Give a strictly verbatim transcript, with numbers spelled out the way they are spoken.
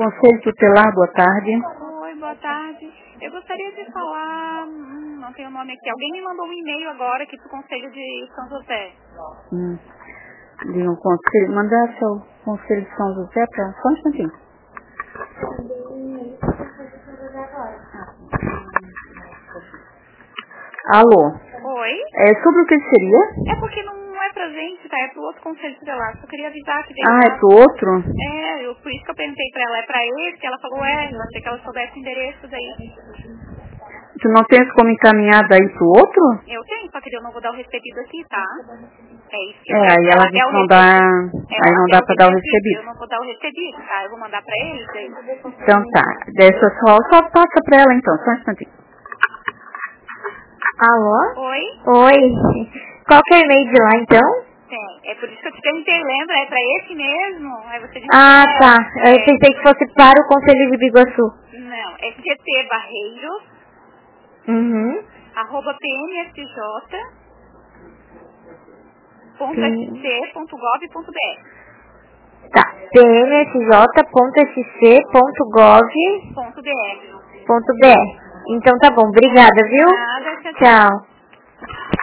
Conselho Tutelar, boa tarde. Oi, boa tarde. Eu gostaria de falar, hum, não tem o nome aqui, alguém me mandou um e-mail agora aqui pro Conselho de São José. Hum. De um conselho, mandar seu Conselho de São José para só um instantinho. Alô? Oi? É sobre o que seria? É porque não é pra gente, tá? É pro outro Conselho Tutelar. Só queria avisar que veio Ah, lá. é pro outro? É, eu, por isso que eu perguntei pra ela, é pra esse? Ela falou, é, eu achei que ela soubesse o endereço daí. Tu não tens como encaminhar daí pro outro? Eu tenho, só que eu não vou dar o recebido aqui, tá? É isso que eu É, quero. aí ela Ela quer disse o que não dá, recebido. aí Ela não quer dá o pra dar o recebido, eu recebido. não vou dar o recebido, tá? Eu vou mandar pra eles aí. Então tá, deixa só, só passa pra ela então, só um instantinho. Alô? Oi? Oi. Qual que é o e-mail de lá, então? Tem. É por isso que eu te perguntei, lembra? É pra esse mesmo? Aí você disse Ah, que tá. é. Eu É. pensei que fosse para o Conselho de Biguaçu. Não, é C T Barreiros, Uhum. arroba pnsj ponto s Sim. c ponto gov ponto b r. Tá. p m s j ponto s c ponto gov Ponto br. ponto b r. Então tá bom. Obrigada, viu? Nada, tchau, tchau. Tchau.